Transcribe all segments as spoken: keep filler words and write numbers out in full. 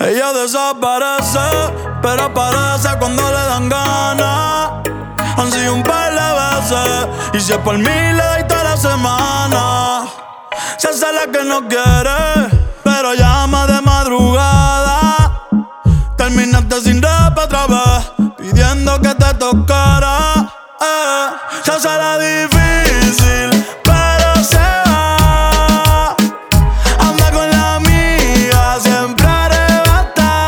Ella desaparece, pero aparece cuando le dan ganas. Han sido un par de veces, y si es por mí le doy toda la semana. Se hace la que no quiere, pero llama de madrugada. Terminaste sin rap otra vez, pidiendo que te tocara. eh. Se hace la difícil, pero se va. Anda con la amiga, siempre arrebata,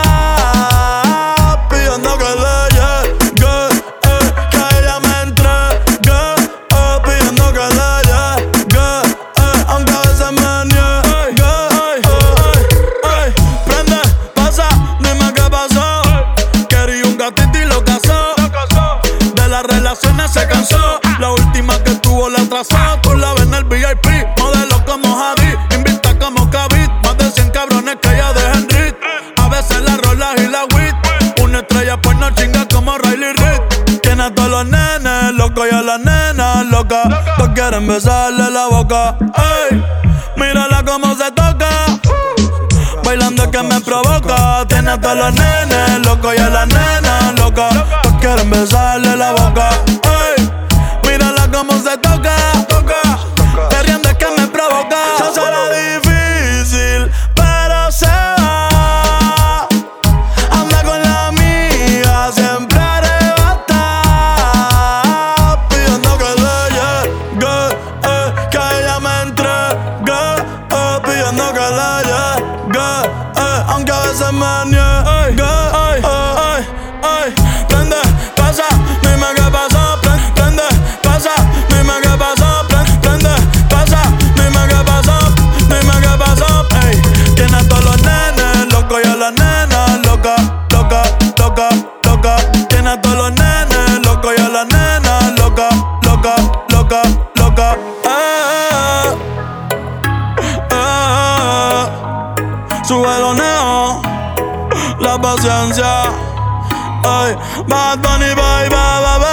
pidiendo que le llegue, eh, que a ella me entregue, eh, pidiendo que le llegue, eh, aunque a veces me niegue. Ey, ey, ey. Prende, pasa, dime qué pasó. Quería un gatito y lo casó. De las relaciones se cansó. La última que tuvo la atrasó. Tú la ves en el V I P, modelo como Javi, invita como Kavit. Más de cien cabrones que ella deja en Rit. A veces la rolas y la wit. Una estrella pues no chinga como Riley Reid. Tiene a todos los nenes locos y a las nenas locas. Todos quieren besarle la boca. Ey, mírala como se toca. Bailando es que me provoca. Tiene a todos los nenes locos y a las nenas locas. Todos quieren besarle la boca. Ey, mírala como se toca. Perreando es que me provoca. Se hace la difícil, pero se va. Anda con la amiga, siempre arrebata, pidiendo que le llegue, eh, que a ella me entregue, eh, pidiendo que le llegue, eh, aunque a veces me niegue. Ey, ey, ey. Prende, pasa, dime qué pasó. Prende, pasa, dime qué pasó. Prende, pasa, dime qué pasó. Dime qué pasó. Ey, tiene a todos los nenes locos y a las nenas locas, loca, loca, loca. Tiene a todos los nenes locos y a las nenas locas, loca, loca, loca. Eh, eh, sube los neos, la paciencia. Ay, Bad Bunny, bye, bye, bye.